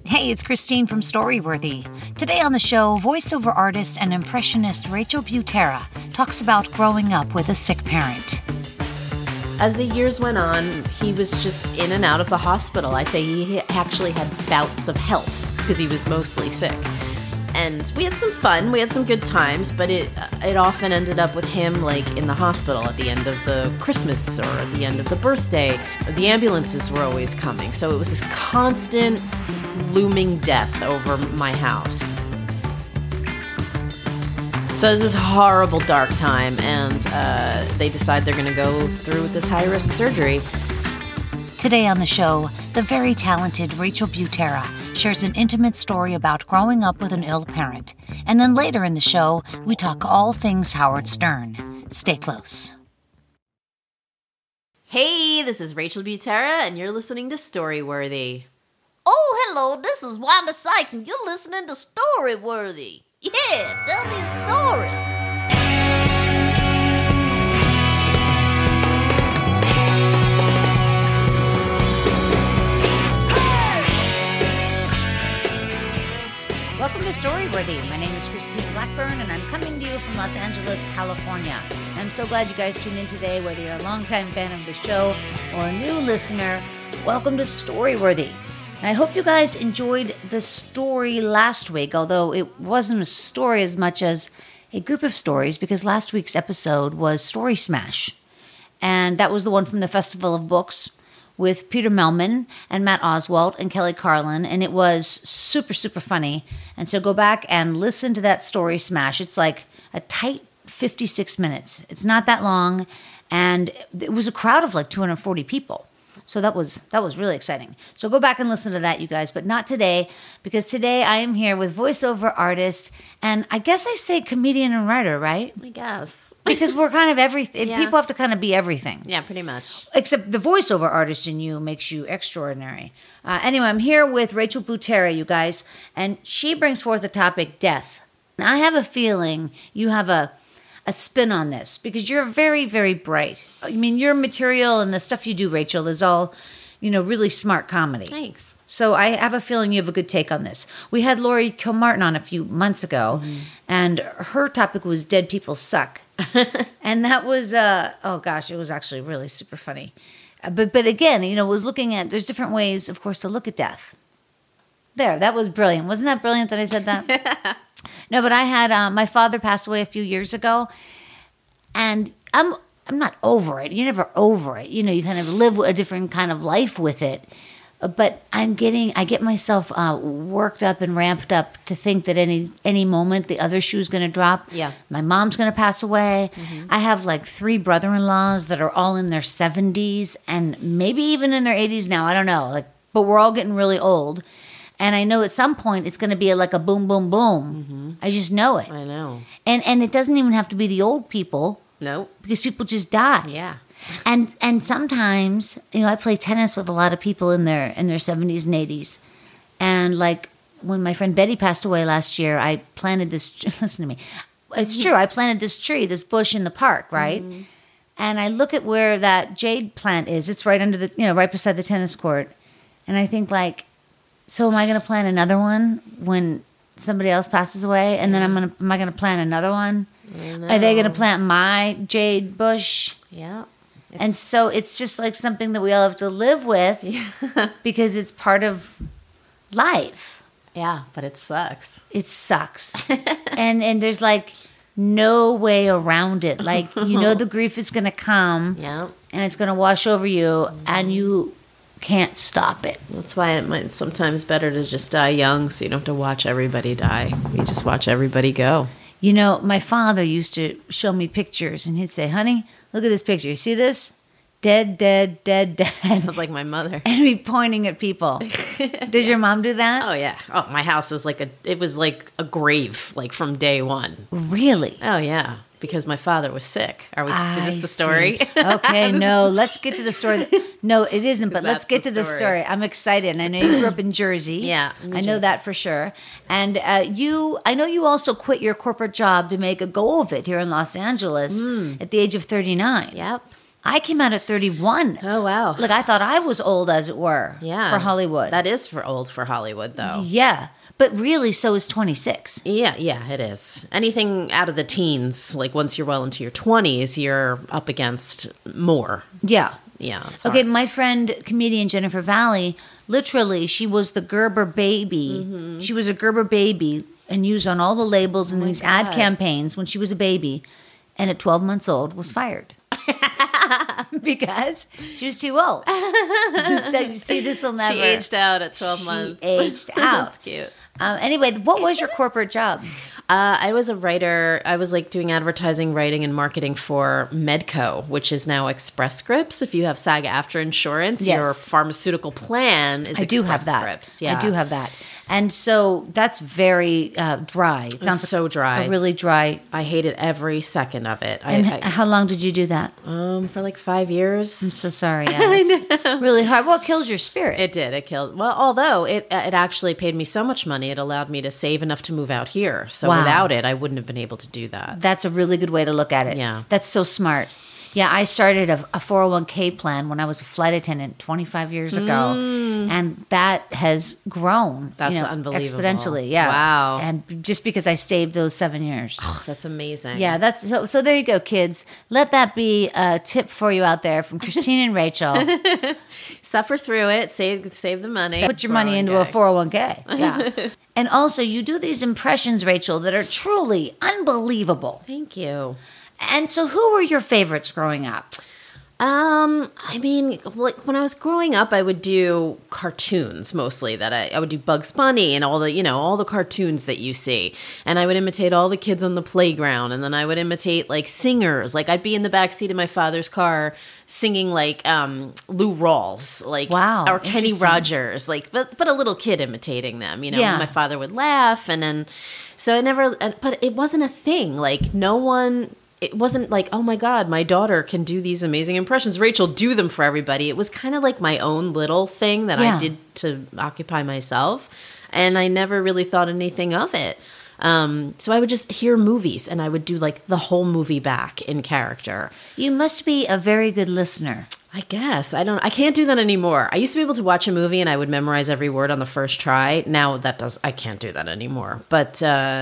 Hey, it's Christine from Storyworthy. Today on the show, voiceover artist and impressionist Rachel Butera talks about growing up with a sick parent. As the years went on, he was just in and out of the hospital. I say he actually had bouts of health because he was mostly sick. And we had some fun, we had some good times, but it often ended up with him like in the hospital at the end of the Christmas or at the end of the birthday. The ambulances were always coming, so it was this constant looming death over my house. So it's this horrible dark time, and they decide they're going to go through with this high-risk surgery. Today on the show, the very talented Rachel Butera shares an intimate story about growing up with an ill parent. And then later in the show, we talk all things Howard Stern. Stay close. Hey, this is Rachel Butera, and you're listening to Storyworthy. Oh, hello, this is Wanda Sykes, and you're listening to Storyworthy. Yeah, tell me a story. Welcome to Storyworthy. My name is Christine Blackburn, and I'm coming to you from Los Angeles, California. I'm so glad you guys tuned in today, whether you're a longtime fan of the show or a new listener. Welcome to Storyworthy. I hope you guys enjoyed the story last week, although it wasn't a story as much as a group of stories, because last week's episode was Story Smash. And that was the one from the Festival of Books with Peter Melman and Matt Oswalt and Kelly Carlin, and it was super, super funny. And so go back and listen to that Story Smash. It's like a tight 56 minutes. It's not that long, and it was a crowd of like 240 people. So that was really exciting. So go back and listen to that, you guys, but not today, because today I am here with voiceover artist, and I guess I say comedian and writer, right? I guess. Because we're kind of everything. Yeah. People have to kind of be everything. Yeah, pretty much. Except the voiceover artist in you makes you extraordinary. Anyway, I'm here with Rachel Butera, you guys, and she brings forth the topic death. And I have a feeling you have a spin on this, because you're very, very bright. I mean, your material and the stuff you do, Rachel, is all, really smart comedy. Thanks. So I have a feeling you have a good take on this. We had Laurie Kilmartin on a few months ago, and her topic was Dead People Suck. And that was, it was actually really super funny. But again, was looking at, there's different ways, of course, to look at death. There, that was brilliant. Wasn't that brilliant that I said that? No, but I had, my father passed away a few years ago, and I'm not over it. You're never over it. You kind of live a different kind of life with it. But I get myself worked up and ramped up to think that any moment the other shoe's going to drop. Yeah. My mom's going to pass away. I have like 3 brother-in-laws that are all in their 70s and maybe even in their 80s now. I don't know. But we're all getting really old. And I know at some point it's going to be like a boom, boom, boom. I just know it. I know. And it doesn't even have to be the old people. Nope. Because people just die. Yeah. And sometimes, I play tennis with a lot of people in their 70s and 80s. And like when my friend Betty passed away last year, I planted this, listen to me. It's true. I planted this bush in the park, right? And I look at where that jade plant is. It's right under right beside the tennis court. And I think like, so am I going to plant another one when somebody else passes away? And then am I going to plant another one? Are they going to plant my jade bush? Yeah. And so it's just like something that we all have to live with because it's part of life. Yeah, but it sucks. It sucks. and there's like no way around it. Like, the grief is going to come and it's going to wash over you and you can't stop it. That's why it might sometimes better to just die young so you don't have to watch everybody die. You just watch everybody go. My father used to show me pictures and he'd say, honey, look at this picture. You see this? Dead, dead, dead, dead. Sounds like my mother. And be pointing at people. Does your mom do that? Oh, yeah. Oh, my house is it was like a grave, like from day one. Really? Oh, yeah. Because my father was sick. Is this the story? Okay, no, let's get to the story. No, it isn't, but let's get to the story. I'm excited. I know you grew up in Jersey. Yeah. I know that for sure. And I know you also quit your corporate job to make a go of it here in Los Angeles at the age of 39. Yep. I came out at 31. Oh, wow. Like, I thought I was old, as it were, for Hollywood. That is for old for Hollywood, though. Yeah. But really, so is 26. Yeah, it is. Anything out of the teens, like once you're well into your 20s, you're up against more. Yeah. Yeah. It's Okay, hard. my friend, comedian Jennifer Valley, literally, she was the Gerber baby. Mm-hmm. She was a Gerber baby and used on all the labels and these ad God. campaigns when she was a baby. And at 12 months old, was fired. Because she was too old. So you see, this will never. She aged out at 12 months. She aged out. That's cute. Anyway, what was your corporate job? I was a writer. I was like doing advertising, writing, and marketing for Medco, which is now Express Scripts. If you have SAG-AFTRA insurance, Yes. your pharmaceutical plan is I do have Express that. Scripts. Yeah. I do have that. And so that's very dry. It sounds so dry. A really dry. I hated every second of it. And how long did you do that? For like 5 years. I'm so sorry. Yeah, it's really hard. Well, it kills your spirit. It did. It killed. Well, although it actually paid me so much money, it allowed me to save enough to move out here. So Wow. without it, I wouldn't have been able to do that. That's a really good way to look at it. Yeah. That's so smart. Yeah, I started a 401k plan when I was a flight attendant 25 years ago. And that has grown. That's unbelievable. Exponentially, yeah. Wow. And just because I saved those 7 years. That's amazing. Yeah, that's so there you go, kids. Let that be a tip for you out there from Christine and Rachel. Suffer through it. Save the money. Put your money into a 401k. Yeah. And also, you do these impressions, Rachel, that are truly unbelievable. Thank you. And so, who were your favorites growing up? I mean, like when I was growing up, I would do cartoons mostly. That I would do Bugs Bunny and all the cartoons that you see, and I would imitate all the kids on the playground, and then I would imitate like singers. Like I'd be in the backseat of my father's car singing like Lou Rawls, like Wow, or Kenny interesting. Rogers, like but a little kid imitating them. You know, Yeah. my father would laugh, and then so I never. But it wasn't a thing. Like no one. It wasn't like, oh my God, my daughter can do these amazing impressions. Rachel, do them for everybody. It was kind of like my own little thing that Yeah. I did to occupy myself. And I never really thought anything of it. So I would just hear movies and I would do like the whole movie back in character. You must be a very good listener. I guess. I can't do that anymore. I used to be able to watch a movie and I would memorize every word on the first try. Now I can't do that anymore. But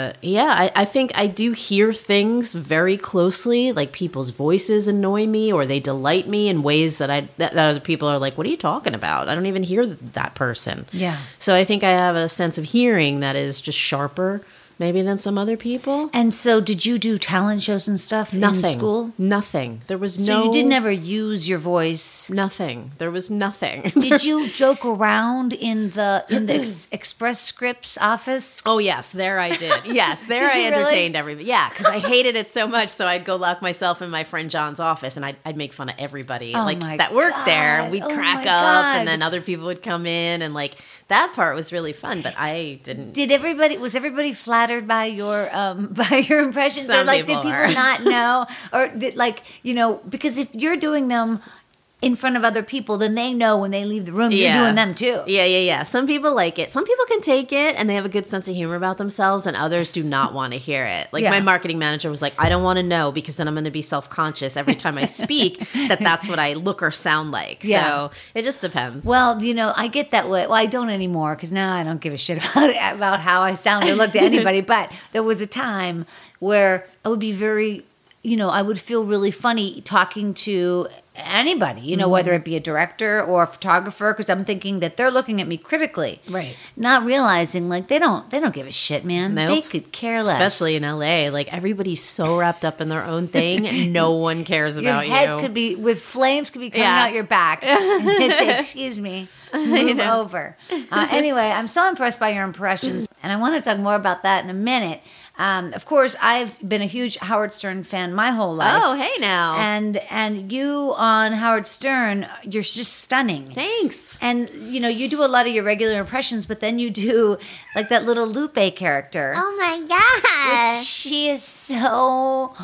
I think I do hear things very closely, like people's voices annoy me or they delight me in ways that other people are like, what are you talking about? I don't even hear that person. Yeah. So I think I have a sense of hearing that is just sharper maybe than some other people. And so, did you do talent shows and stuff in school? Nothing. There was So no... you did never use your voice. Nothing. There was nothing. Did you joke around in the Express Scripts office? Oh, yes, there I did. Yes, there Did I you really? entertained everybody. Yeah, because I hated it so much, so I'd go lock myself in my friend John's office, and I'd make fun of everybody Oh like my that worked there. God. We'd Oh crack my up, God. and then other people would come in, and like that part was really fun, but I didn't. Was everybody flattered by your impressions, or Some like did people people are. not know, or did, like because if you're doing them in front of other people, then they know when they leave the room you're doing them too. Yeah. Some people like it. Some people can take it and they have a good sense of humor about themselves, and others do not want to hear it. Like Yeah. my marketing manager was like, I don't want to know because then I'm going to be self-conscious every time I speak that's what I look or sound like. Yeah. So it just depends. Well, I get that way. Well, I don't anymore because now I don't give a shit about how I sound or look to anybody. But there was a time where I would be very, I would feel really funny talking to anybody, whether it be a director or a photographer, because I'm thinking that they're looking at me critically, Right. Not realizing like they don't give a shit, man. Nope. They could care less. Especially in LA, like everybody's so wrapped up in their own thing, and no one cares your about head you. could be with flames could be coming Yeah. out your back. And they'd say, "Excuse me, move over." Anyway, I'm so impressed by your impressions, and I want to talk more about that in a minute. Of course, I've been a huge Howard Stern fan my whole life. Oh, hey now. And you on Howard Stern, you're just stunning. Thanks. And you do a lot of your regular impressions, but then you do like that little Lupe character. Oh my god. She is so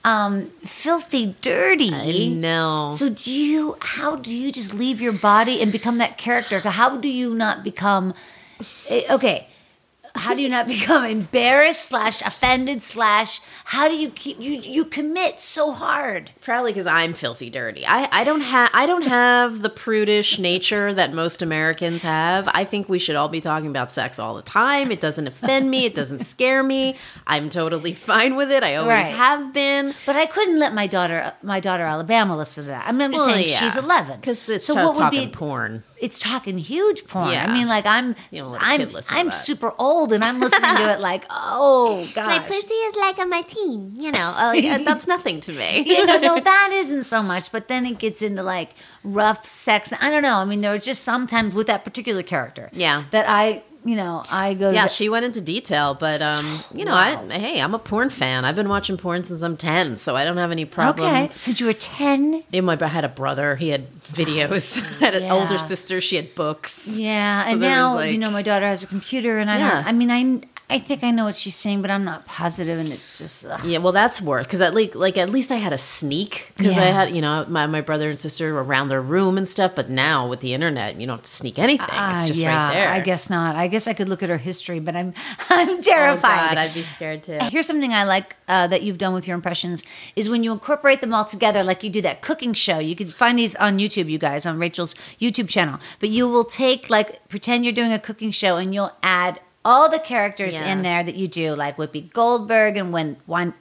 filthy dirty. I know. So how do you just leave your body and become that character? How do you not become okay? how do you not become embarrassed / offended / how do you keep you commit so hard? Probably because I'm filthy dirty. I don't have the prudish nature that most Americans have. I think we should all be talking about sex all the time. It doesn't offend me. It doesn't scare me. I'm totally fine with it. I always have been. But I couldn't let my daughter Alabama listen to that. I mean, I'm just saying she's 11 because it's so what would be porn. It's talking huge porn. Yeah. I mean, like I'm super old and I'm listening to it like, oh god, my pussy is like a martine. That's nothing to me. No, that isn't so much. But then it gets into like rough sex. I don't know. I mean, there are just sometimes with that particular character, that I go to. Yeah, she went into detail, but I'm a porn fan. I've been watching porn since I'm 10, so I don't have any problem. Okay, since you were 10. I had a brother. He had videos. I had an older sister. She had books. Yeah, so and now my daughter has a computer, and I think I know what she's saying, but I'm not positive, and it's just yeah. Well, that's worse because at least I had a sneak because I had my brother and sister were around their room and stuff. But now with the internet, you don't have to sneak anything. It's just right there. I guess not. I guess I could look at her history, but I'm terrified. Oh God, I'd be scared too. Here's something I like that you've done with your impressions is when you incorporate them all together, like you do that cooking show. You can find these on YouTube, you guys, on Rachel's YouTube channel. But you will pretend you're doing a cooking show, and you'll add all the characters in there that you do, like Whoopi Goldberg and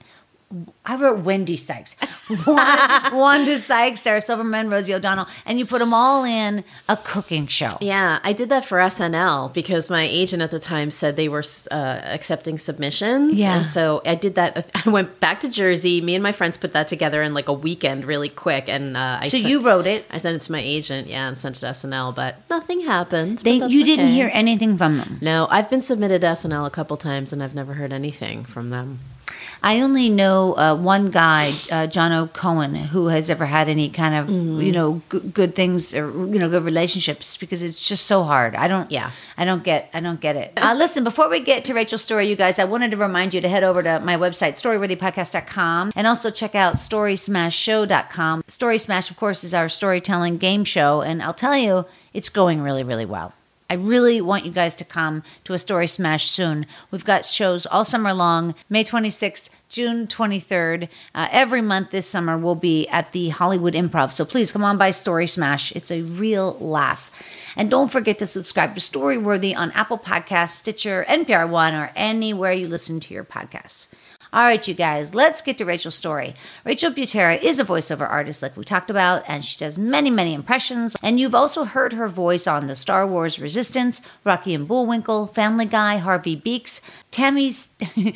I wrote Wendy Sykes, Wanda Sykes, Sarah Silverman, Rosie O'Donnell, and you put them all in a cooking show. Yeah, I did that for SNL because my agent at the time said they were accepting submissions. Yeah. And so I did that. I went back to Jersey. Me and my friends put that together in like a weekend really quick. And you wrote it. I sent it to my agent, and sent it to SNL, but nothing happened. You didn't hear anything from them? No, I've been submitted to SNL a couple times, and I've never heard anything from them. I only know one guy, John O'Cohen, who has ever had any kind of good things or good relationships, because it's just so hard. I don't get it. Listen, before we get to Rachel's story, you guys, I wanted to remind you to head over to my website, storyworthypodcast.com, and also check out storysmashshow.com. Story Smash, of course, is our storytelling game show, and I'll tell you, it's going really, really well. I really want you guys to come to a Story Smash soon. We've got shows all summer long, May 26th, June 23rd. Every month this summer we'll be at the Hollywood Improv. So please come on by Story Smash. It's a real laugh. And don't forget to subscribe to Storyworthy on Apple Podcasts, Stitcher, NPR One, or anywhere you listen to your podcasts. All right, you guys, let's get to Rachel's story. Rachel Butera is a voiceover artist like we talked about, and she does many, many impressions. And you've also heard her voice on the Star Wars Resistance, Rocky and Bullwinkle, Family Guy, Harvey Beaks, Tammy's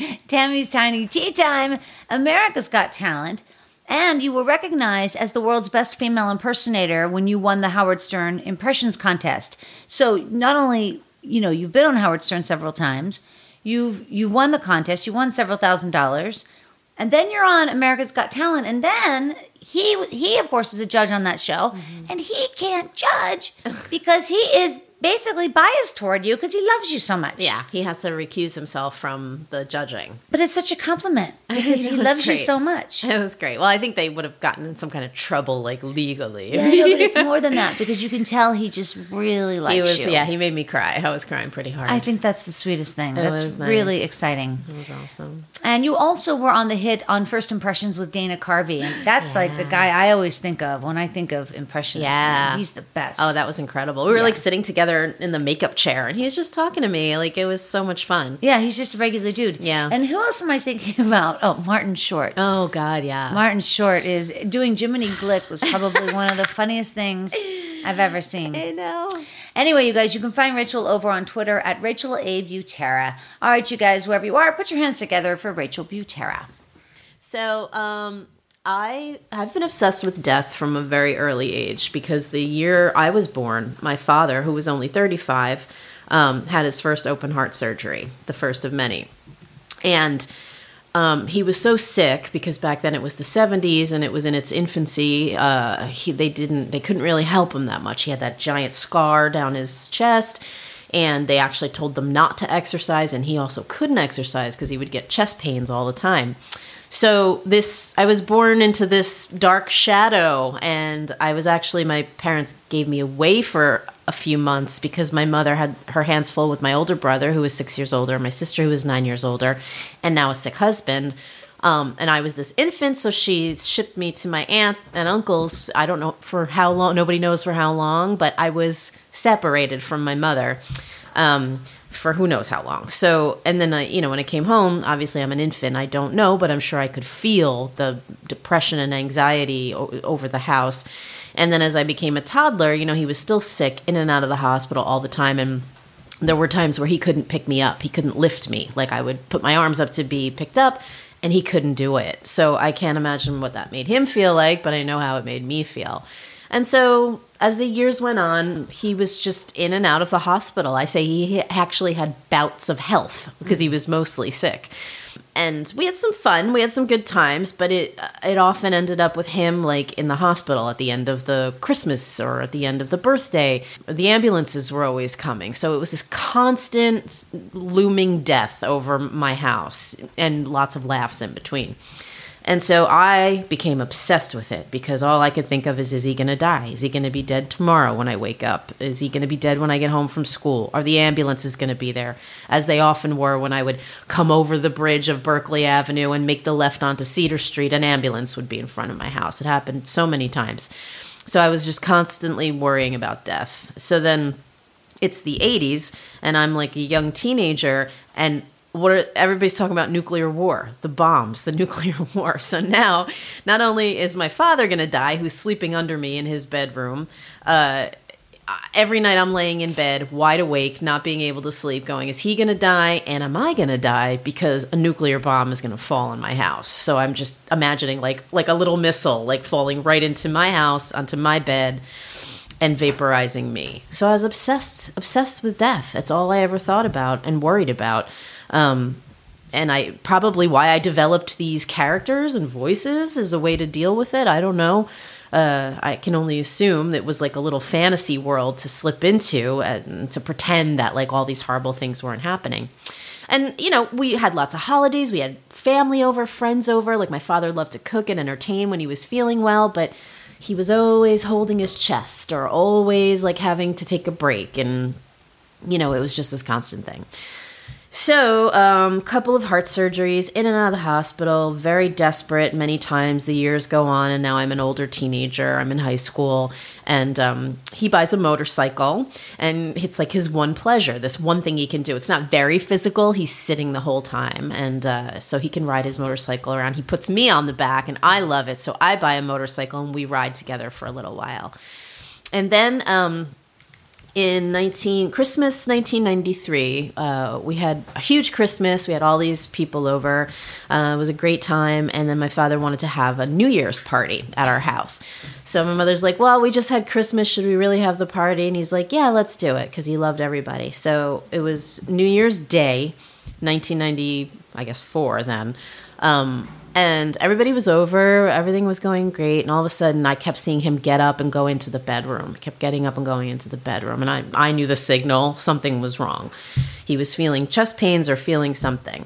Tiny Tea Time, America's Got Talent, and you were recognized as the world's best female impersonator when you won the Howard Stern Impressions Contest. So not only, you've been on Howard Stern several times, you won the contest, you won several $1,000s, and then you're on America's Got Talent, and then he of course is a judge on that show, and he can't judge because he is basically biased toward you because he loves you so much. Yeah, he has to recuse himself from the judging. But it's such a compliment because he loves you so much. It was great. Well, I think they would have gotten in some kind of trouble, like legally. Yeah, no, but it's more than that because you can tell he just really likes you. Yeah, he made me cry. I was crying pretty hard. I think that's the sweetest thing. That's really exciting. It was awesome. And you also were on the hit on First Impressions with Dana Carvey, and that's like the guy I always think of when I think of impressions. Yeah, he's the best. Oh, that was incredible. We were like sitting together in the makeup chair, and he was just talking to me. Like, it was so much fun. Yeah, he's just a regular dude. Yeah. And who else am I thinking about? Oh, Martin Short. Oh, God, yeah. Martin Short is doing Jiminy Glick was probably one of the funniest things I've ever seen. I know. Anyway, you guys, you can find Rachel over on Twitter at Rachel A. Butera. All right, you guys, wherever you are, put your hands together for Rachel Butera. So, I've been obsessed with death from a very early age because the year I was born, my father, who was only 35, had his first open heart surgery, the first of many. And he was so sick because back then it was the 70s and it was in its infancy. They couldn't really help him that much. He had that giant scar down his chest, and they actually told them not to exercise, and he also couldn't exercise because he would get chest pains all the time. So I was born into this dark shadow, and my parents gave me away for a few months because my mother had her hands full with my older brother, who was 6 years older, my sister, who was 9 years older, and now a sick husband. And I was this infant, so she shipped me to my aunt and uncles. I don't know for how long. Nobody knows for how long, but I was separated from my mother for who knows how long. So, and then when I came home, obviously I'm an infant. I don't know, but I'm sure I could feel the depression and anxiety over the house. And then as I became a toddler, he was still sick, in and out of the hospital all the time. And there were times where he couldn't pick me up. He couldn't lift me. Like I would put my arms up to be picked up, and he couldn't do it. So I can't imagine what that made him feel like, but I know how it made me feel. And so as the years went on, he was just in and out of the hospital. I say he actually had bouts of health because he was mostly sick. And we had some fun. We had some good times, but it often ended up with him like in the hospital at the end of the Christmas or at the end of the birthday. The ambulances were always coming. So it was this constant looming death over my house and lots of laughs in between. And so I became obsessed with it because all I could think of is he going to die? Is he going to be dead tomorrow when I wake up? Is he going to be dead when I get home from school? Are the ambulances going to be there? As they often were when I would come over the bridge of Berkeley Avenue and make the left onto Cedar Street, an ambulance would be in front of my house. It happened so many times. So I was just constantly worrying about death. So then it's the 80s and I'm like a young teenager, and everybody's talking about nuclear war, the bombs, the nuclear war. So now, not only is my father going to die, who's sleeping under me in his bedroom, every night I'm laying in bed, wide awake, not being able to sleep, going, is he going to die? And am I going to die? Because a nuclear bomb is going to fall on my house. So I'm just imagining like a little missile, like falling right into my house, onto my bed, and vaporizing me. So I was obsessed with death. That's all I ever thought about and worried about. And why I developed these characters and voices as a way to deal with it. I don't know. I can only assume it was like a little fantasy world to slip into and to pretend that like all these horrible things weren't happening. And, we had lots of holidays. We had family over, friends over. Like my father loved to cook and entertain when he was feeling well, but he was always holding his chest or always like having to take a break. And, it was just this constant thing. So, couple of heart surgeries, in and out of the hospital, very desperate many times. The years go on, and now I'm an older teenager. I'm in high school, and he buys a motorcycle, and it's like his one pleasure, this one thing he can do. It's not very physical. He's sitting the whole time, and so he can ride his motorcycle around. He puts me on the back, and I love it, so I buy a motorcycle, and we ride together for a little while. And then in Christmas 1993, we had a huge Christmas. We had all these people over. It was a great time. And then my father wanted to have a New Year's party at our house. So my mother's like, well, we just had Christmas. Should we really have the party? And he's like, yeah, let's do it, because he loved everybody. So it was New Year's Day, 1994 then. And everybody was over, everything was going great, and all of a sudden I kept seeing him get up and go into the bedroom. He kept getting up and going into the bedroom, and I knew the signal, something was wrong. He was feeling chest pains or feeling something.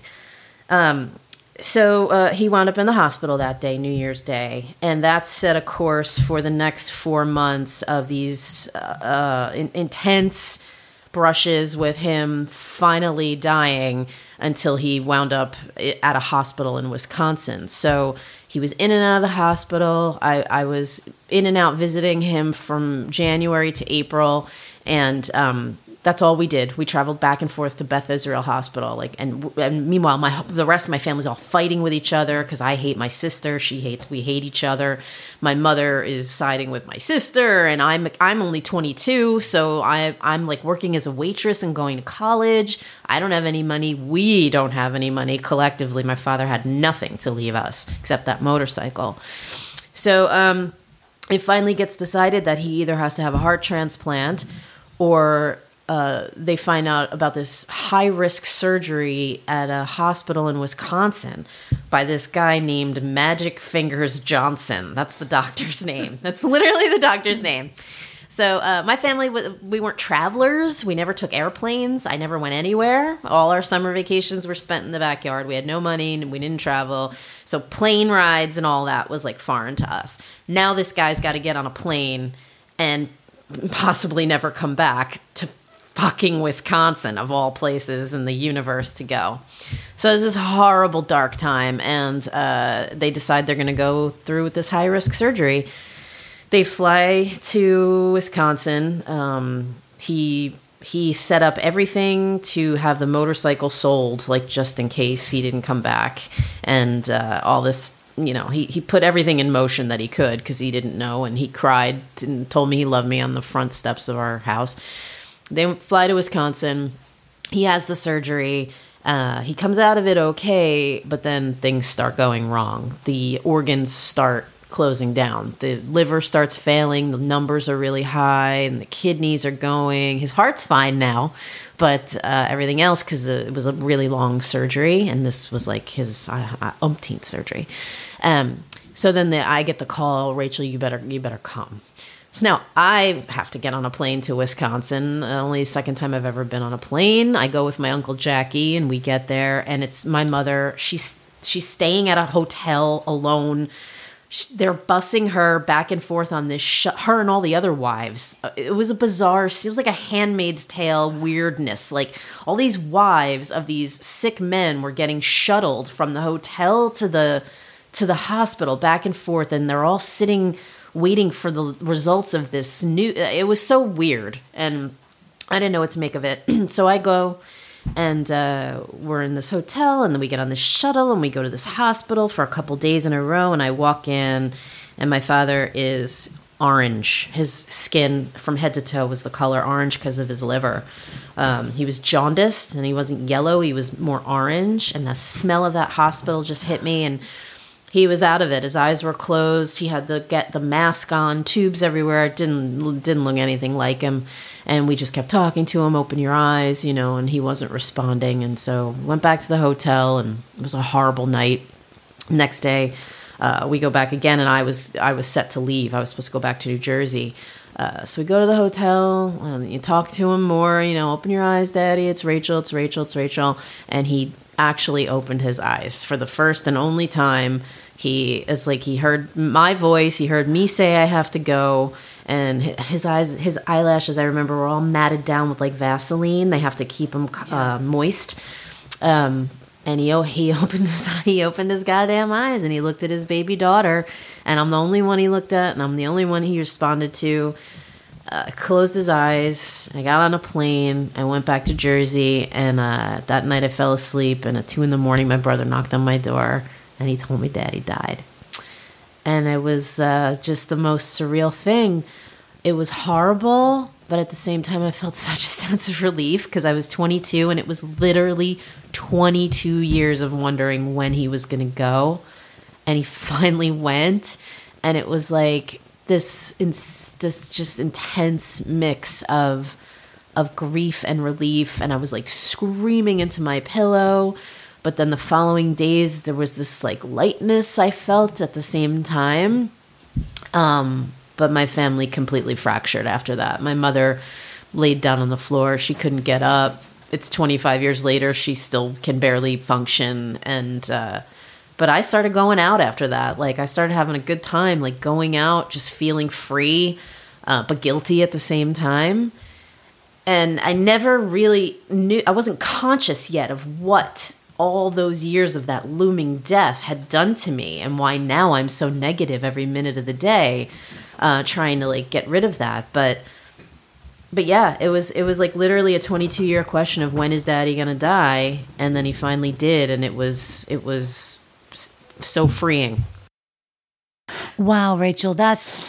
So he wound up in the hospital that day, New Year's Day, and that set a course for the next 4 months of these intense brushes with him finally dying, until he wound up at a hospital in Wisconsin. So he was in and out of the hospital. I was in and out visiting him from January to April, and that's all we did. We traveled back and forth to Beth Israel Hospital. And meanwhile, the rest of my family's all fighting with each other because I hate my sister. We hate each other. My mother is siding with my sister, and I'm only 22, so I'm like working as a waitress and going to college. I don't have any money. We don't have any money collectively. My father had nothing to leave us except that motorcycle. So it finally gets decided that he either has to have a heart transplant or they find out about this high-risk surgery at a hospital in Wisconsin by this guy named Magic Fingers Johnson. That's the doctor's name. That's literally the doctor's name. So my family, we weren't travelers. We never took airplanes. I never went anywhere. All our summer vacations were spent in the backyard. We had no money and we didn't travel. So plane rides and all that was like foreign to us. Now this guy's got to get on a plane and possibly never come back to fucking Wisconsin, of all places in the universe to go. So it's this horrible dark time, and they decide they're going to go through with this high-risk surgery. They fly to Wisconsin. He set up everything to have the motorcycle sold, like just in case he didn't come back, and all this. He put everything in motion that he could because he didn't know, and he cried and told me he loved me on the front steps of our house. They fly to Wisconsin. He has the surgery. He comes out of it okay, but then things start going wrong. The organs start closing down. The liver starts failing. The numbers are really high, and the kidneys are going. His heart's fine now, but everything else, because it was a really long surgery, and this was like his umpteenth surgery. So then I get the call, Rachel, you better come. So now I have to get on a plane to Wisconsin. Only the second time I've ever been on a plane. I go with my Uncle Jackie, and we get there, and it's my mother. She's staying at a hotel alone. They're bussing her back and forth on this, her and all the other wives. It was a bizarre, it was like a Handmaid's Tale weirdness. Like all these wives of these sick men were getting shuttled from the hotel to the hospital back and forth, and they're all sitting waiting for the results of this new. It was so weird, and I didn't know what to make of it. So I go, and we're in this hotel, and then we get on this shuttle, and we go to this hospital for a couple days in a row, and I walk in, and my father is orange. His skin from head to toe was the color orange because of his liver. He was jaundiced, and he wasn't yellow. He was more orange, and the smell of that hospital just hit me, and he was out of it. His eyes were closed. He had to get the mask on, tubes everywhere. It didn't look anything like him. And we just kept talking to him, open your eyes, and he wasn't responding. And so went back to the hotel, and it was a horrible night. Next day, we go back again, and I was set to leave. I was supposed to go back to New Jersey. So we go to the hotel, and you talk to him more, open your eyes, Daddy, it's Rachel, it's Rachel, it's Rachel. And he actually opened his eyes for the first and only time. He heard my voice, he heard me say I have to go, and his eyelashes, I remember, were all matted down with like Vaseline. They have to keep them moist. And he opened his goddamn eyes, and he looked at his baby daughter, and I'm the only one he looked at, and I'm the only one he responded to. Closed his eyes. I got on a plane. I went back to Jersey, and that night I fell asleep, and at 2 a.m, my brother knocked on my door, and he told me Daddy died. And it was just the most surreal thing. It was horrible, but at the same time I felt such a sense of relief because I was 22, and it was literally 22 years of wondering when he was going to go, and he finally went, and it was like this just intense mix of grief and relief, and I was like screaming into my pillow. But then the following days there was this like lightness I felt at the same time. But my family completely fractured after that. My mother laid down on the floor. She couldn't get up. It's 25 years later. She still can barely function. And but I started going out after that. Like I started having a good time, like going out, just feeling free, but guilty at the same time. And I never really knew, I wasn't conscious yet of what all those years of that looming death had done to me, and why now I'm so negative every minute of the day, trying to like get rid of that. But yeah, it was like literally a 22-year question of when is Daddy gonna die, and then he finally did, and it was so freeing. Wow, Rachel, it's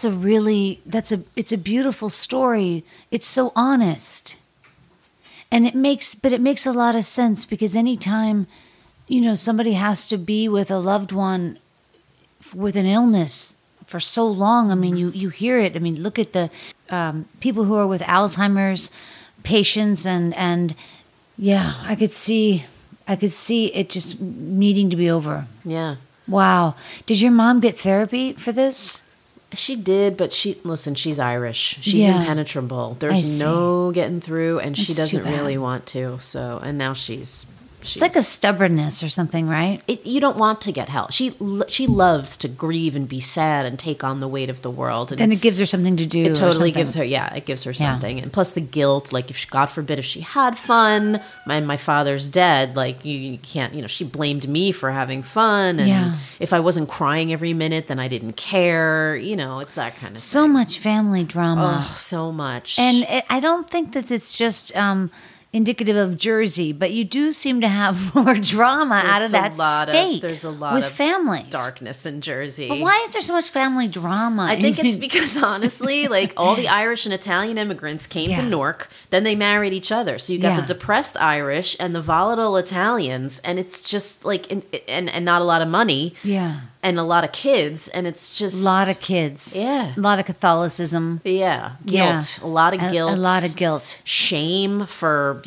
a beautiful story. It's so honest. And it makes a lot of sense, because anytime, somebody has to be with a loved one with an illness for so long, I mean, you hear it. I mean, look at the people who are with Alzheimer's patients, and yeah, I could see it just needing to be over. Yeah. Wow. Did your mom get therapy for this? She did, but she's Irish. She's impenetrable. There's no getting through, and she doesn't really want to. So, and now she's It's like a stubbornness or something, right? You don't want to get help. She loves to grieve and be sad and take on the weight of the world. And Then it gives her something to do. it totally or gives her, it gives her something. And plus the guilt, like if God forbid if she had fun, my father's dead, like you can't, she blamed me for having fun. And if I wasn't crying every minute, then I didn't care. It's that kind of So thing. much family drama. Oh, so much. And I don't think that it's just indicative of Jersey, but you do seem to have more drama out of that state. There's a lot with of families. darkness in Jersey. But why is there so much family drama? I think it's because honestly, like all the Irish and Italian immigrants came to Newark, then they married each other. So you got the depressed Irish and the volatile Italians, and it's just like and not a lot of money. Yeah. And a lot of kids, and it's just A lot of kids. Yeah. A lot of Catholicism. Yeah, guilt. Yeah. A lot of guilt. A lot of guilt. Shame for,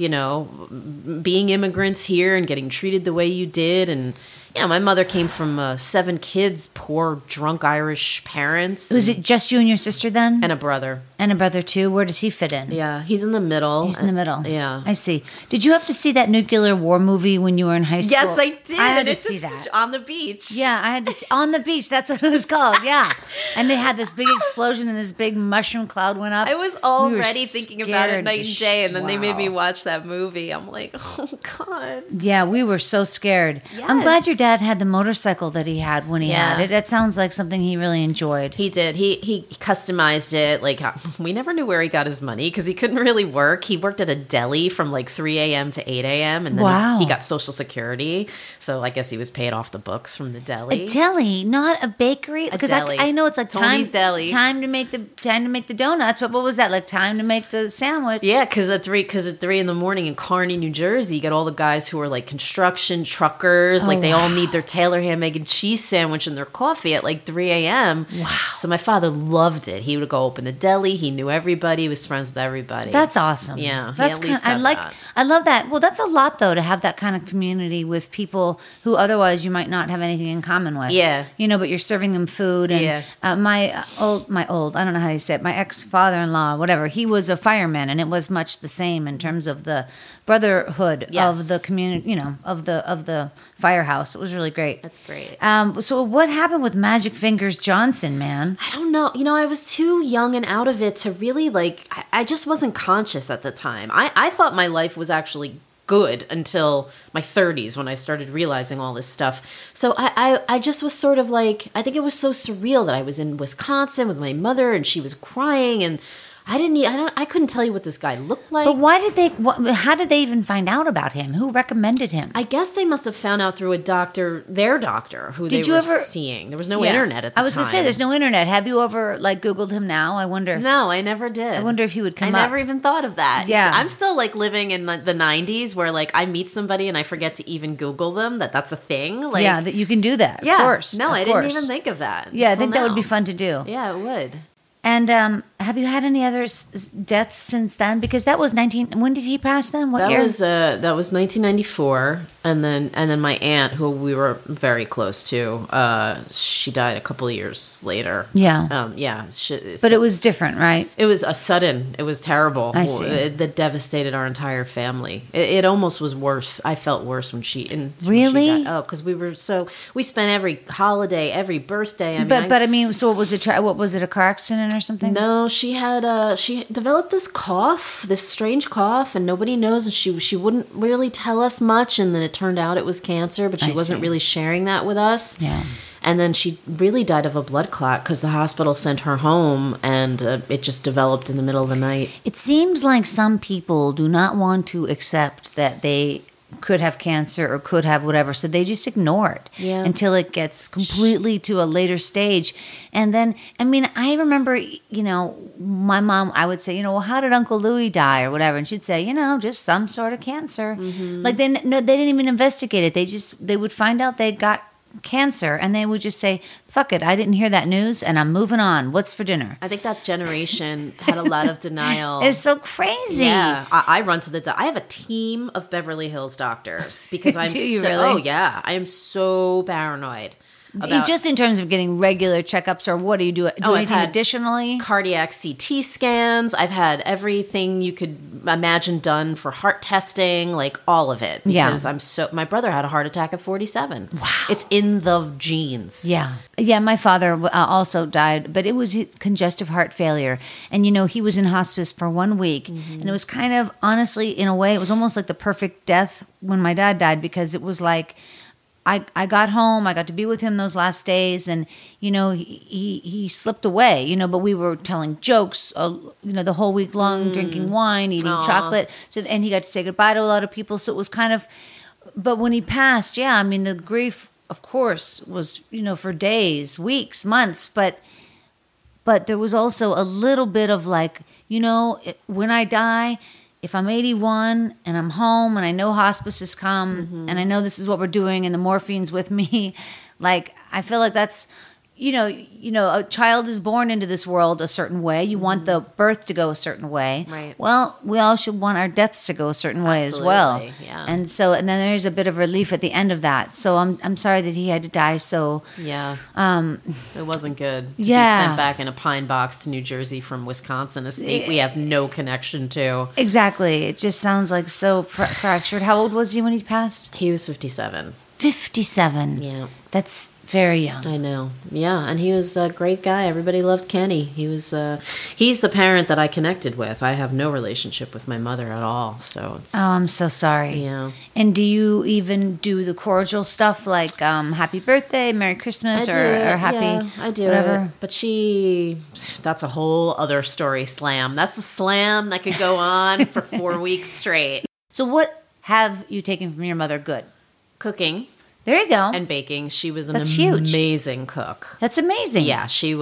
being immigrants here and getting treated the way you did. And, my mother came from 7 kids, poor, drunk Irish parents. Was it just you and your sister then? And a brother. And a brother too? Where does he fit in? Yeah, he's in the middle. He's in the middle. Yeah. I see. Did you have to see that nuclear war movie when you were in high school? Yes, I did. I had to It's see just that. on the beach. Yeah, I had to see, on the beach. That's what it was called. Yeah, and they had this big explosion, and this big mushroom cloud went up. I was We already were thinking about it scared night to and day, and then they made me wow. watch that movie. I'm like, oh God. Yeah, we were so scared. I'm Yes. glad your dad had the motorcycle that he had when he Yeah. had it. That sounds like something he really enjoyed. He did. He customized it. Like we never knew where he got his money because he couldn't really work. He worked at a deli from like 3 a.m. to 8 a.m. and then Wow. he got Social Security. So I guess he was paid off the books from the deli. A deli, not a bakery. Because deli. I know it's like Tony's time, Deli. time to make the donuts. But what was that like? Time to make the sandwich. Yeah, because at 3 in the morning in Kearney, New Jersey, you got all the guys who are like construction truckers. Like they all need their Taylor ham, egg, and cheese sandwich and their coffee at like 3 a.m. Wow. So my father loved it. He would go open the deli. He knew everybody. He was friends with everybody. That's awesome. Yeah, he that's at least I had like. that. I love that. Well, that's a lot though to have that kind of community with people who otherwise you might not have anything in common with. Yeah. but you're serving them food. And Yeah. my old, I don't know how you say it. My ex-father-in-law, whatever. He was a fireman, and it was much the same in terms of the brotherhood of the community. Of the firehouse. It was really great. That's great. So what happened with Magic Fingers Johnson, man? I don't know. I was too young and out of it to really I just wasn't conscious at the time. I thought my life was actually good until my 30s when I started realizing all this stuff. So I just was sort of like, I think it was so surreal that I was in Wisconsin with my mother and she was crying and I couldn't tell you what this guy looked like. But why did they? How did they even find out about him? Who recommended him? I guess they must have found out through their doctor, who Did they you were ever seeing. There was no internet at the time. I was going to say, there's no internet. Have you ever Googled him now? I wonder. No, I never did. I wonder if he would come I up. never even thought of that. Yeah. I'm still living in the 90s where I meet somebody and I forget to even Google them, that's a thing. Yeah, that you can do that. Yeah. Of course. No, of I course. didn't even think of that. Yeah, I until think that would be now. fun to do. Yeah, it would. And have you had any other deaths since then? Because that was 19. When did he pass then? What year? That was 1994, and then my aunt, who we were very close to, she died a couple of years later. Yeah. Yeah. But it was different, right? It was sudden. It was terrible. I see. That devastated our entire family. It almost was worse. I felt worse when she. Really? When she died. Oh, because we spent every holiday, every birthday. But I mean, so what was it? What was it? A car accident or something? No, she developed this cough, this strange cough, and nobody knows. And she wouldn't really tell us much. And then it turned out it was cancer, but she wasn't really sharing that with us. Yeah. And then she really died of a blood clot because the hospital sent her home, and it just developed in the middle of the night. It seems like some people do not want to accept that they could have cancer or could have whatever, so they just ignore it until it gets completely to a later stage. And then, I mean, I remember, my mom, I would say, well, how did Uncle Louie die or whatever? And she'd say, just some sort of cancer. Mm-hmm. Like they didn't even investigate it. They would find out they got cancer and they would just say, fuck it, I didn't hear that news and I'm moving on. What's for dinner? I think that generation had a lot of denial. It's so crazy. Yeah, I run to I have a team of Beverly Hills doctors because I'm Do you so. really? Oh yeah, I am so paranoid. Just in terms of getting regular checkups, or what do you do? Do I've anything had additionally? cardiac CT scans. I've had everything you could imagine done for heart testing, like all of it. Because my brother had a heart attack at 47. Wow. It's in the genes. Yeah. Yeah, my father also died, but it was congestive heart failure. And, he was in hospice for 1 week. And it was kind of, honestly, in a way, it was almost like the perfect death when my dad died, because it was like, I got home, I got to be with him those last days, and, he slipped away, but we were telling jokes, the whole week long, drinking wine, eating chocolate. And he got to say goodbye to a lot of people. So it was kind of, but when he passed, the grief, of course, was, for days, weeks, months, but there was also a little bit of like, when I die, if I'm 81 and I'm home and I know hospice has come and I know this is what we're doing and the morphine's with me, like, I feel like that's, a child is born into this world a certain way. You want the birth to go a certain way. Right. Well, we all should want our deaths to go a certain way as well. Yeah. And then there's a bit of relief at the end of that. So I'm sorry that he had to die. So yeah, it wasn't good. To be Yeah. sent back in a pine box to New Jersey from Wisconsin, a state we have no connection to. Exactly. It just sounds like so fractured. How old was he when he passed? He was 57. 57. Yeah. That's very young. I know. Yeah, and he was a great guy. Everybody loved Kenny. He's the parent that I connected with. I have no relationship with my mother at all. So it's, Oh, I'm so sorry. Yeah. And do you even do the cordial stuff like happy birthday, Merry Christmas, or happy I do whatever? it. But that's a whole other story, Slam. That's a slam that could go on for 4 weeks straight. So what have you taken from your mother good? Cooking. There you go. And baking. She was an That's huge. amazing cook. That's amazing. Yeah, she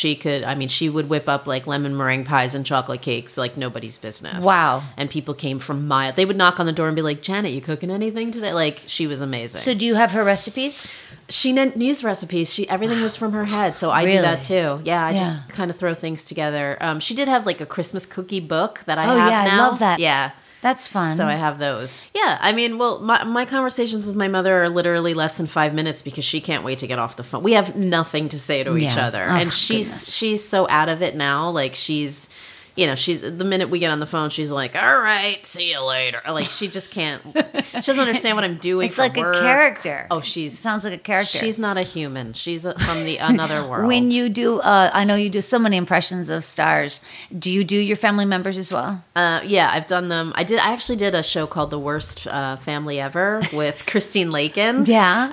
would whip up like lemon meringue pies and chocolate cakes like nobody's business. Wow. And people came from miles. They would knock on the door and be like, Janet, you cooking anything today? Like, she was amazing. So do you have her recipes? She didn't use recipes. Everything was from her head. So I do that too. Yeah, I just kind of throw things together. She did have like a Christmas cookie book that I have now. I love that. Yeah. That's fun. So I have those. Yeah, my conversations with my mother are literally less than 5 minutes because she can't wait to get off the phone. We have nothing to say to each other. Oh, and she's so out of it now. Like, she's the minute we get on the phone, she's like, all right, see you later. Like, she just can't, she doesn't understand what I'm doing. It's like work. A character. Oh, sounds like a character. She's not a human. She's from another world. When you do, I know you do so many impressions of stars. Do you do your family members as well? Yeah, I've done them. I actually did a show called The Worst Family Ever with Christine Lakin. Yeah.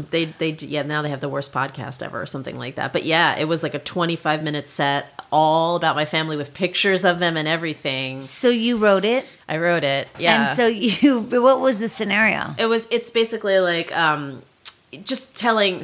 Now they have The Worst Podcast Ever or something like that. But yeah, it was like a 25-minute set all about my family with pictures of them and everything. So you wrote it? I wrote it, yeah. And so what was the scenario? It's basically like just telling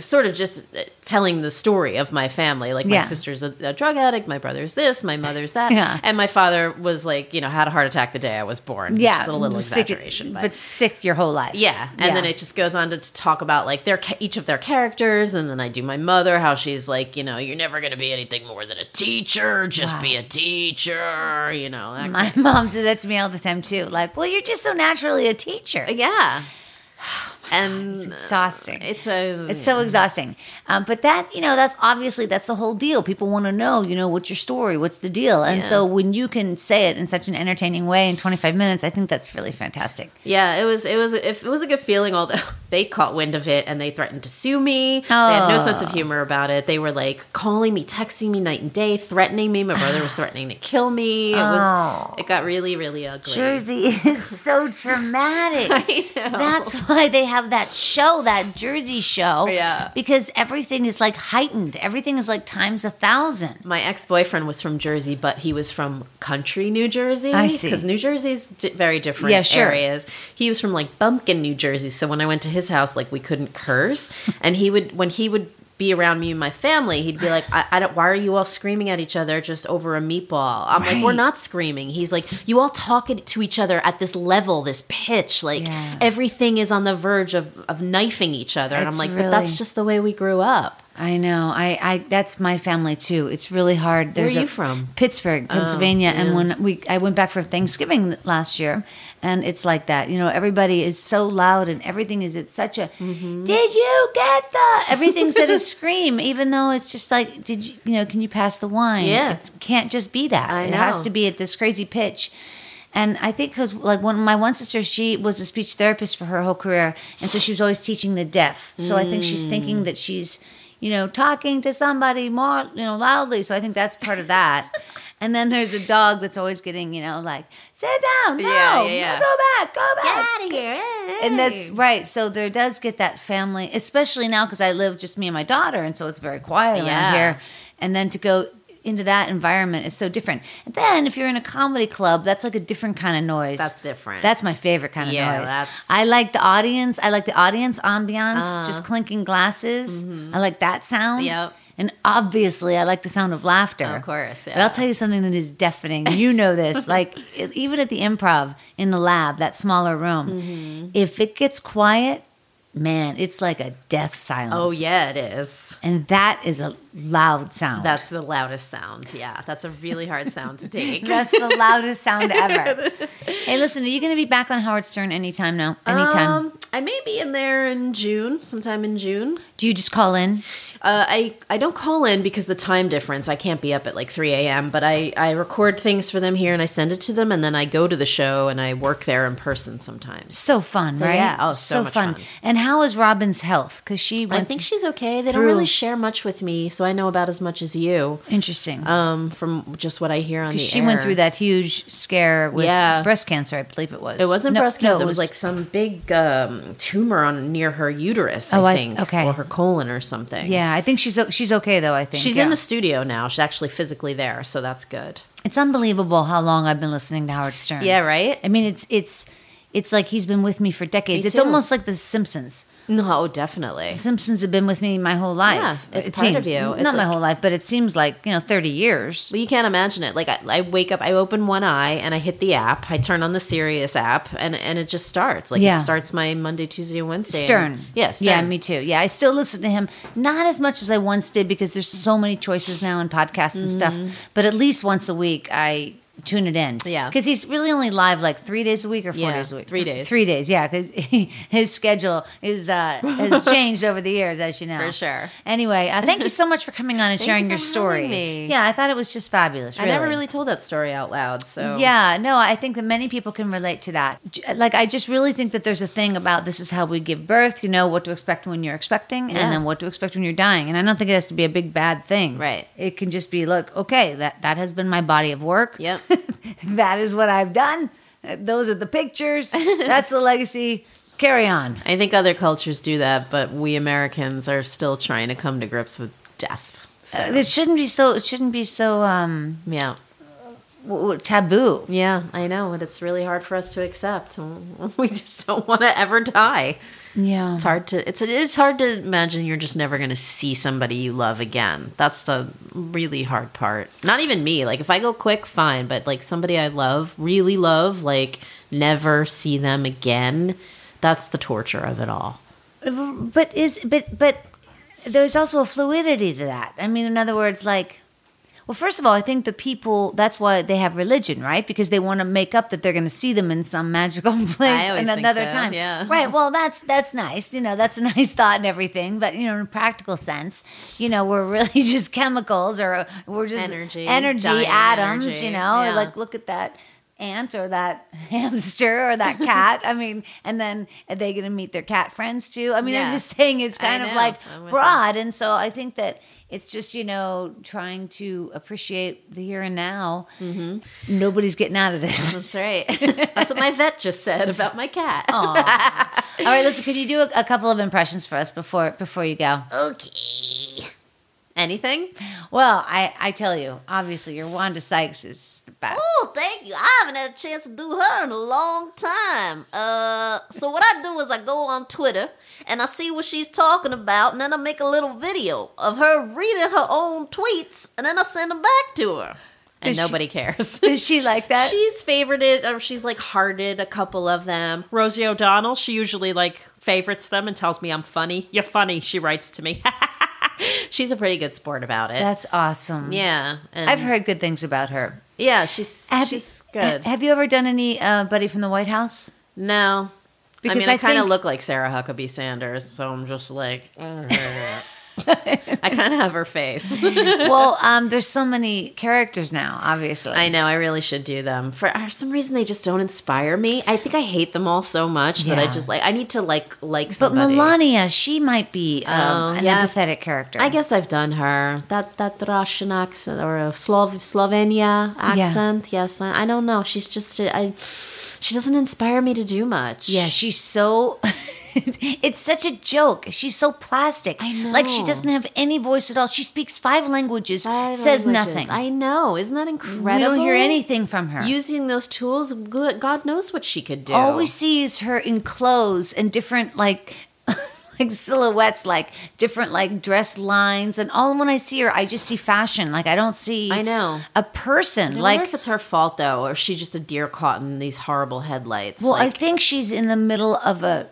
the story of my family. Like, my sister's a drug addict, my brother's this, my mother's that, and my father was like, had a heart attack the day I was born. Yeah, just a little exaggeration, but sick your whole life. Yeah, and then it just goes on to talk about like each of their characters, and then I do my mother, how she's like, you're never going to be anything more than a teacher, just be a teacher, My mom said that to me all the time too. Like, well, you're just so naturally a teacher. Yeah. And it's exhausting. It's so exhausting. But that's the whole deal. People want to know, what's your story? What's the deal? And so when you can say it in such an entertaining way in 25 minutes, I think that's really fantastic. Yeah, it was a good feeling, although they caught wind of it and they threatened to sue me. Oh. They had no sense of humor about it. They were like calling me, texting me night and day, threatening me. My brother was threatening to kill me. It got really, really ugly. Jersey is so traumatic. I know. That's why they have that show, that Jersey show. Yeah. Because everything is like heightened. Everything is like times 1,000. My ex-boyfriend was from Jersey, but he was from country New Jersey. I see. Because New Jersey's very different areas. He was from like Bumpkin, New Jersey. So when I went to his house, like, we couldn't curse. And when he would be around me and my family, he'd be like, I don't, why are you all screaming at each other just over a meatball? I'm like, we're not screaming. He's like, you all talk to each other at this level, this pitch, like everything is on the verge of knifing each other. And I'm like, but that's just the way we grew up. I know. I that's my family too. It's really hard. Where are you from? Pittsburgh, Pennsylvania. yeah. And when I went back for Thanksgiving last year, and it's like that. You know, everybody is so loud and everything is at such a, did you get the, everything's at a scream, even though it's just like, can you pass the wine? Yeah. It can't just be that. I It know. has to be at this crazy pitch. And I think because like my one sister, she was a speech therapist for her whole career. And so she was always teaching the deaf. So I think she's thinking that she's, talking to somebody more, loudly. So I think that's part of that. And then there's the dog that's always getting, like, sit down, no, Yeah. go back. Get out of here. Hey. And that's right. So there does get that family, especially now because I live just me and my daughter. And so it's very quiet around Yeah. here. And then to go into that environment is so different. And then if you're in a comedy club, that's like a different kind of noise. That's different. That's my favorite kind of Yeah, noise. that's- I like the audience. I like the audience ambiance, just clinking glasses. I like that sound. Yep. And obviously, I like the sound of laughter. Of course, But I'll tell you something that is deafening. You know this. Like, even at the Improv in the lab, that smaller room, if it gets quiet, man, it's like a death silence. Oh, yeah, it is. And that is a loud sound. That's the loudest sound. Yeah, that's a really hard sound to take. That's the loudest sound ever. Hey, listen, are you going to be back on Howard Stern anytime now? Anytime? I may be in there in June, sometime in June. Do you just call in? I don't call in because the time difference. I can't be up at like 3 a.m., but I record things for them here and I send it to them, and then I go to the show and I work there in person sometimes. So fun, So, right? yeah. Oh, so much fun. And how is Robin's health? Because she I went think she's okay. They don't through- really share much with me, so I know about as much as you. Interesting. From just what I hear on the She air. went through that huge scare with Yeah. breast cancer, I believe it was. It wasn't No, breast cancer. no, it was like some big tumor on near her uterus, Oh, I think, okay. or her colon or something. Yeah, I think she's okay though. I think She's yeah. in the studio now. She's actually physically there, so that's good. It's unbelievable how long I've been listening to Howard Stern. Yeah, right? I mean, it's like he's been with me for decades. Me It's too. almost like The Simpsons. No, definitely. The Simpsons have been with me my whole life. Yeah, it's It part of seems. you. It's Not my like- whole life, but it seems like 30 years. Well, you can't imagine it. Like I wake up, I open one eye, and I hit the app. I turn on the Sirius app, and it just starts. Like Yeah. it starts my Monday, Tuesday, and Wednesday. Stern. And, yeah, Stern. Yeah, me too. Yeah, I still listen to him. Not as much as I once did because there's so many choices now in podcasts and stuff. But at least once a week, I tune it in. Yeah. Because he's really only live like 3 days a week or 4 Yeah, days a week. 3 days. 3 days, yeah. Because his schedule has changed over the years, as you know. For sure. Anyway, thank you so much for coming on and Thank sharing you your for story. having me. Yeah, I thought it was just fabulous. I never really told that story out loud. So Yeah, no, I think that many people can relate to that. Like, I just really think that there's a thing about this is how we give birth, what to expect when you're expecting, Yeah. and then what to expect when you're dying. And I don't think it has to be a big bad thing. Right. It can just be, look, okay, that has been my body of work. Yep. That is what I've done. Those are the pictures. That's the legacy. Carry on. I think other cultures do that, but we Americans are still trying to come to grips with death. So, It shouldn't be so. yeah. Taboo. Yeah, I know, but it's really hard for us to accept. We just don't want to ever die. Yeah. It's hard to it's hard to imagine you're just never going to see somebody you love again. That's the really hard part. Not even me. Like if I go quick, fine, but like somebody I love, really love, like never see them again. That's the torture of it all. But there's also a fluidity to that. I mean, in other words, like, well, first of all, I think the people, that's why they have religion, right? Because they want to make up that they're going to see them in some magical place always in think another so, time. yeah. Right. Well, that's nice. That's a nice thought and everything. But, in a practical sense, we're really just chemicals or we're just Energy, atoms, energy, yeah. like look at that ant or that hamster or that cat. I mean, and then are they going to meet their cat friends too? I mean, I'm Yeah. just saying it's kind I of know. like I'm with broad. And so I think that it's just, trying to appreciate the here and now. Mm-hmm. Nobody's getting out of this. That's right. That's what my vet just said about my cat. All right, listen, could you do a couple of impressions for us before you go? Okay. Anything? Well, I tell you, obviously, your Wanda Sykes is the best. Oh, thank you. I haven't had a chance to do her in a long time. So what I do is I go on Twitter and I see what she's talking about, and then I make a little video of her reading her own tweets, and then I send them back to her. And Does she- nobody cares. Is she like that? She's favorited, or she's like hearted a couple of them. Rosie O'Donnell, she usually like favorites them and tells me I'm funny. You're funny, she writes to me. She's a pretty good sport about it. That's awesome. Yeah. And I've heard good things about her. Yeah, she's good. Have you ever done any Buddy from the White House? No. Because I mean, I kind of think- look like Sarah Huckabee Sanders, so I'm just like, I kind of have her face. Well, there's so many characters now, obviously. I know, I really should do them. For some reason, they just don't inspire me. I think I hate them all so much that I Yeah. just I need to like But somebody. Melania, she might be an yeah. empathetic character. I guess I've done her. That Russian accent or a Slovenia accent. Yes, I don't know. She's just she doesn't inspire me to do much. Yeah, she's so. It's such a joke. She's so plastic. I know. Like she doesn't have any voice at all. She speaks 5 languages, says nothing. I know. Isn't that incredible? We don't hear anything from her. Using those tools, God knows what she could do. All we see is her in clothes and different like silhouettes, like different like dress lines, and all when I see her, I just see fashion. Like I don't see. I know. A person. I like wonder if it's her fault though, or is she just a deer caught in these horrible headlights? well, I think she's in the middle of a.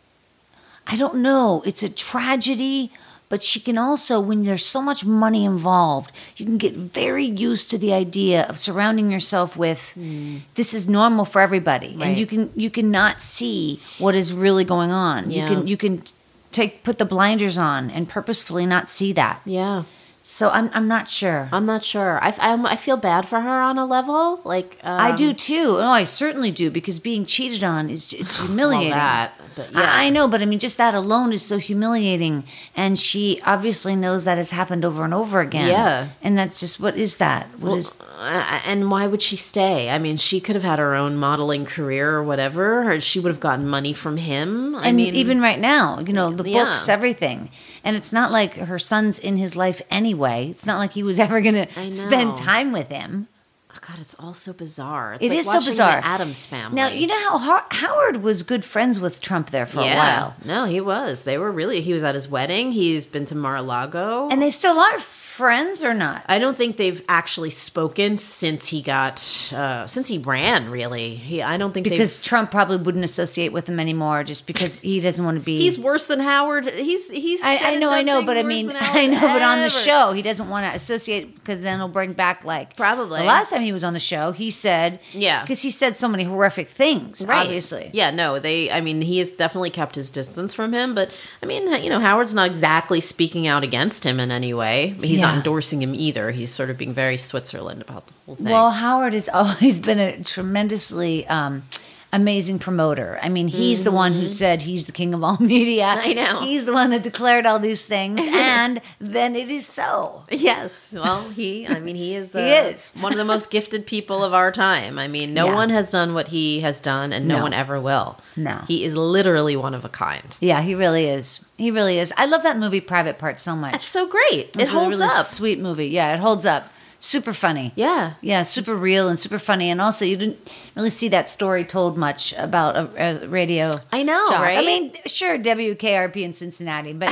I don't know. It's a tragedy, but she can also, when there's so much money involved, you can get very used to the idea of surrounding yourself with this is normal for everybody, Right. and you cannot see what is really going on. Yeah. You can put the blinders on and purposefully not see that. yeah. So I'm not sure. I'm not sure. I feel bad for her on a level. Like I do too. No, I certainly do, because being cheated on it's humiliating. Well, that, but yeah. I know, but I mean, just that alone is so humiliating, and she obviously knows that has happened over and over again. Yeah. and that's just what is that? What is? And why would she stay? I mean, she could have had her own modeling career or whatever, or she would have gotten money from him. I And mean, even right now, you know, the Yeah. books, everything. And it's not like her son's in his life anyway. It's not like he was ever going I to know. spend time with him. oh God, it's all so bizarre. It's It like is so watching bizarre. The Addams Family. Now, you know how Howard was good friends with Trump there for a while. No, he was. They were really. He was at his wedding. He's been to Mar-a-Lago. And they still are friends or not? I don't think they've actually spoken since he got since he ran. Really, I don't think Because Trump probably wouldn't associate with him anymore just because he doesn't want to be. he's worse than Howard. He's. I said and know, done but I things mean, worse than Howard I know, but on the ever. show, he doesn't want to associate because then it'll bring back like Probably. the last time he was on the show, he said Yeah. because he said so many horrific things, Right. obviously. Yeah, no, I mean, he has definitely kept his distance from him, but I mean, you know, Howard's not exactly speaking out against him in any way. He's not Yeah. endorsing him either. He's sort of being very Switzerland about the whole thing. Well, Howard has always been a tremendously amazing promoter. I mean, he's the one who said he's the king of all media. Mm-hmm. I know. He's the one that declared all these things, and then it is so. yes, well, he is, He is. one of the most gifted people of our time. I mean, no Yeah. one has done what he has done, and no No. one ever will. No. He is literally one of a kind. Yeah, he really is. He really is. I love that movie Private Part so much. That's so great. It It's a holds really up. Sweet movie. Yeah, it holds up. Super funny. Yeah. Yeah, super real and super funny. And also, you didn't really see that story told much about a radio. I know, jock. right? I mean, sure, WKRP in Cincinnati, but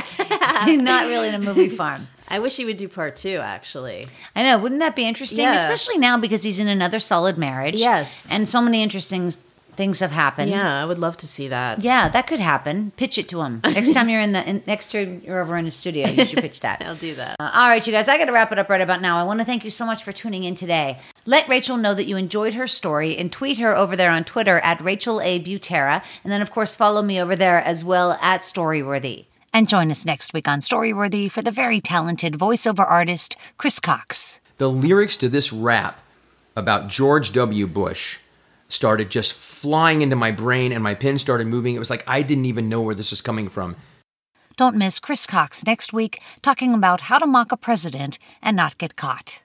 not really in a movie farm. I wish he would do part 2, actually. I know. Wouldn't that be interesting? Yeah. Especially now because he's in another solid marriage. Yes. And so many interesting things have happened. Yeah, I would love to see that. Yeah, that could happen. Pitch it to him. Next time you're next time you're over in the studio, you should pitch that. I'll do that. All right, you guys, I got to wrap it up right about now. I want to thank you so much for tuning in today. Let Rachel know that you enjoyed her story and tweet her over there on Twitter at Rachel A. Butera. And then, of course, follow me over there as well at Storyworthy. And join us next week on Storyworthy for the very talented voiceover artist, Chris Cox. The lyrics to this rap about George W. Bush started just flying into my brain, and my pen started moving. It was like I didn't even know where this was coming from. Don't miss Chris Cox next week talking about how to mock a president and not get caught.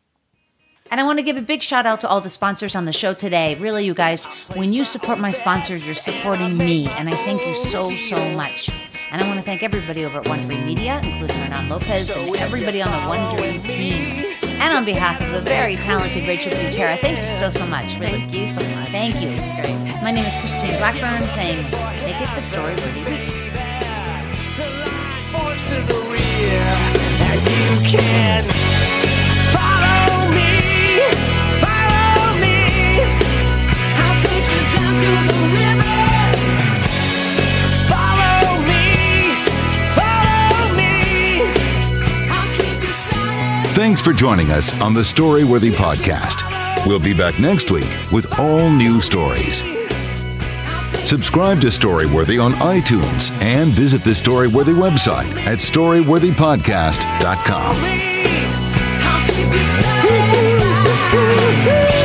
And I want to give a big shout out to all the sponsors on the show today. Really, you guys, when you support my sponsors, you're supporting me, and I thank you so, so much. And I want to thank everybody over at One Dream Media, including Hernan Lopez and everybody on the One Dream team. And on behalf of the very talented Rachel Butera, thank you so, so much. Really. Thank you so much. Thank you. Great. My name is Christine Blackburn, saying, make it the Storyworthy week. Force to the rear, and you can follow me, follow me. I'll take you down to the river. Follow me, follow me. for joining us on the Storyworthy podcast. We'll be back next week with all new stories. Subscribe to Storyworthy on iTunes and visit the Storyworthy website at storyworthypodcast.com. I'll keep you satisfied.